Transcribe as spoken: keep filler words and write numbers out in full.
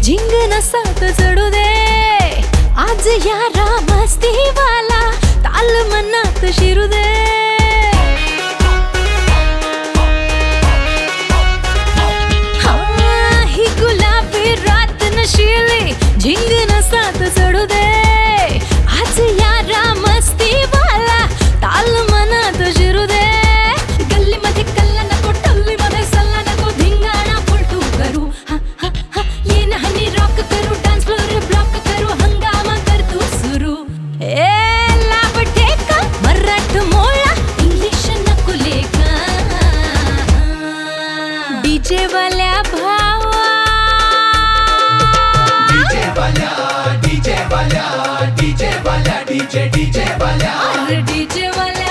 झिंग नसात चढू दे आज यारा मस्ती वाला ताल मनात शिरू दे हाँ ही गुलाबी रात नशीली झिंग नसात चढू दे आज यारा मस्ती वाला ताल मनात शिरू दे गल्ली मध्ये कल्ला नको टल्ली मध्ये सल्ला नको धिंगाणा उलटू करू हा हा हा ये नाही रॉक करू डान्स फ्लोर ब्लॉक करू हंगामा कर तू सुरू ए लाभ ठेका मराठ मोळा इंग्लिश नको लेका डीजे वाल्या भावा डीजे वाल्या डीजे वाल्या डीजे वाल्या डीजे डीजे वाल्या अरे डीजे वाल्या